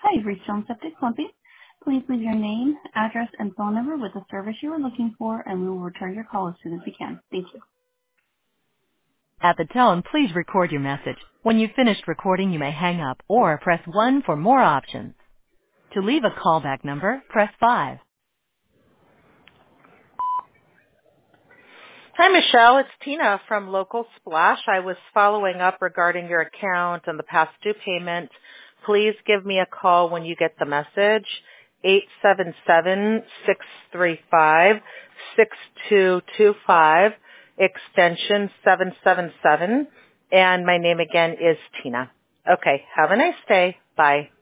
Hi, you've reached Home Septic Plumbing. Please leave your name, address, and phone number with the service you are looking for, and we will return your call as soon as we can. Thank you. At the tone, please record your message. When you've finished recording, you may hang up or press 1 for more options. To leave a callback number, press 5. Hi, Michelle. It's Tina from Local Splash. I was following up regarding your account and the past due payment. Please give me a call when you get the message, 877-635-6225, extension 777, and my name again is Tina. Okay, have a nice day. Bye.